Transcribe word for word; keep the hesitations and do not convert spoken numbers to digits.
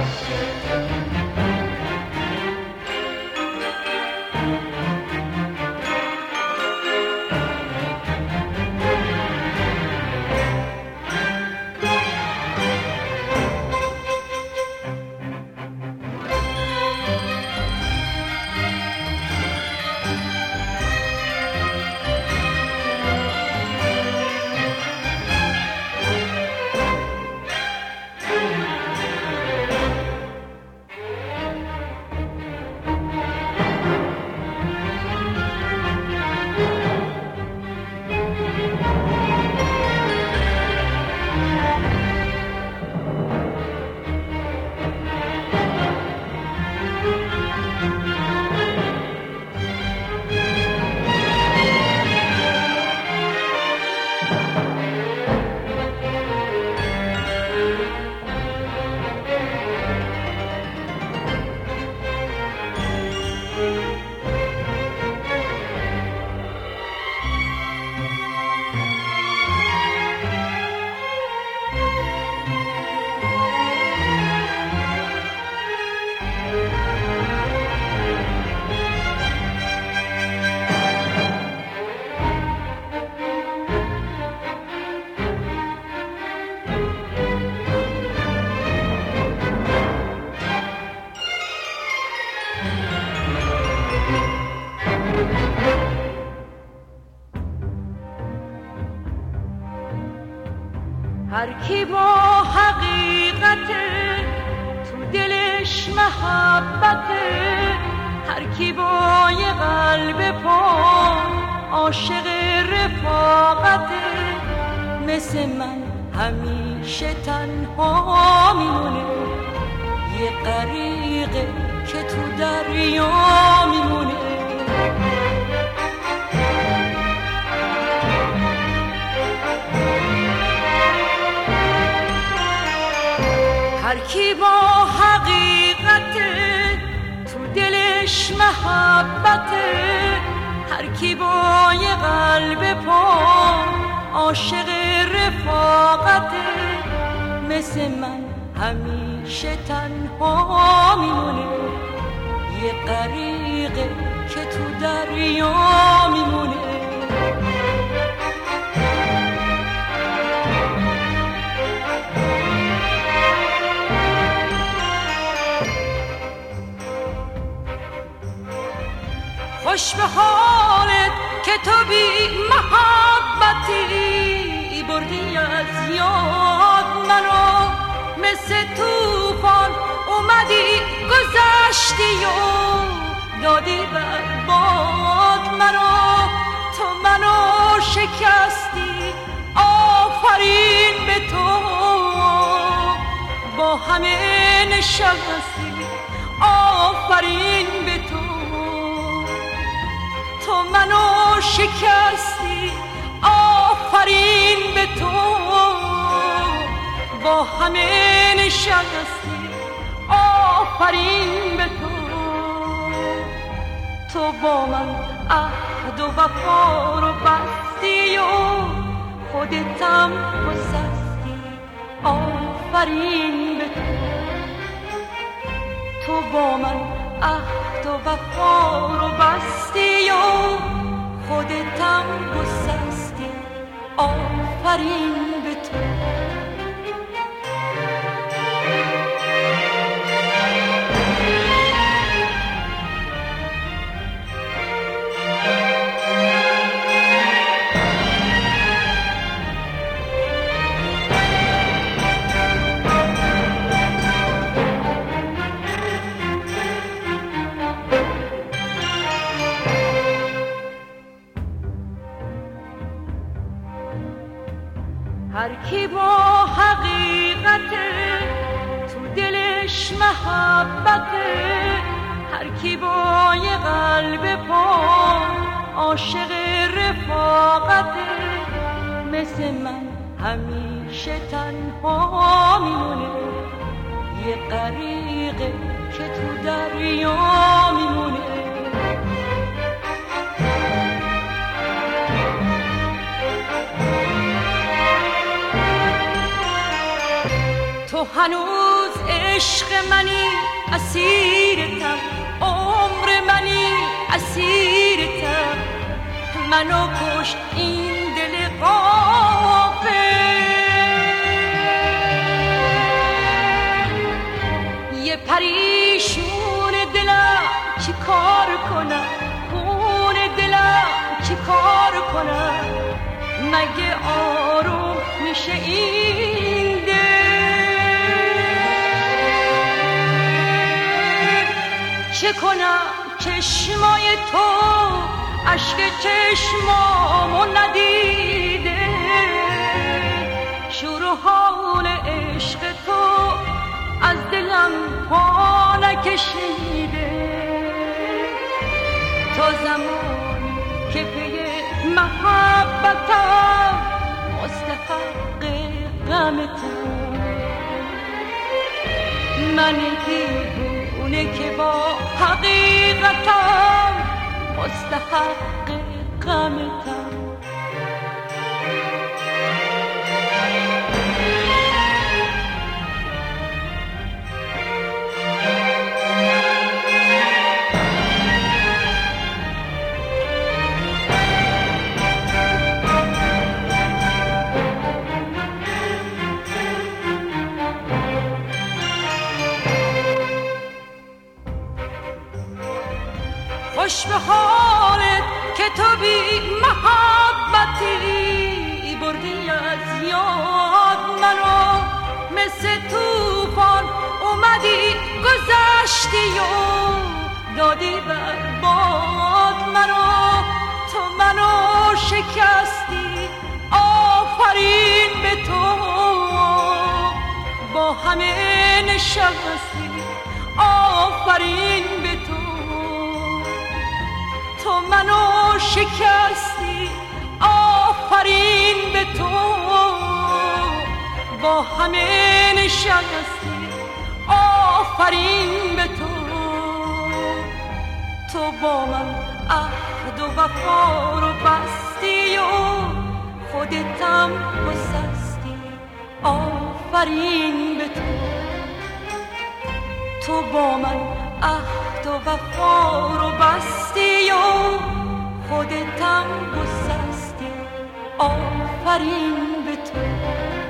هر کی با حقیقت تو دلش محبت، هر کی با یه قلب پاک عاشق رفاقت، مثل من همیشه تنها میمونه، یه غریقه که تو دریا میمونه. هر کی با حقیقت تو دلش محبت، هر کی با یه قلب پاک عاشق رفاقت، مثل من همیشه تنها میمونه، یه غریقه که تو دریا میمونه. خوش به حالت که تو بی محبتی، بردی از یاد منو، مثل توفان اومدی گذشتی و دادی بر باد منو. تو منو شکستی، آفرین به تو، با همه نشستی، آفرین به تو. تو منو شکستی، آفرین به تو، با همه نشستی، آفرین به تو. تو با من عهد و وفا رو بستی و خودتم گسستی، آفرین به تو. تو با من عهد و وفا رو بستی و خودتم گسستی، آفرین به تو. هر کی با حقیقت تو دلش محبت، هر کی با یه قلب پاک عاشق رفاقت، مثل من همیشه تنها میمونه، یه غریقه که تو دریا میمونه. تو هنوز عشق منی اسیرتم، عمر منی اسیرتم، منو کشت این دل غافل. یه پریشون دلم چی کار کنم، خون دلم چی کار کنم، مگه آروم میشه این دل؟ چه کنم چشمای تو اشک چشمامو ندیده، شور و حال عشق تو از دلم پا نکشیده. تا زمانی که پی محبتم مستحق غمتم، من دیوونه که با حقیقتم مستحق غمتم. خوش به حالت که تو بی محبتی بردی از یاد منو، مثل توفان اومدی گذشتی و دادی بر باد منو. تو منو شکستی آفرین به تو، با همه نشستی آفرین به تو. تو منو شکستی آفرین به تو، با همه نشستی آفرین به تو. تو با من عهد و وفا رو بستی و خودتم گسستی آفرین به تو. تو با من عهد و وفا رو بستی و خودتم گسستی آفرین به تو.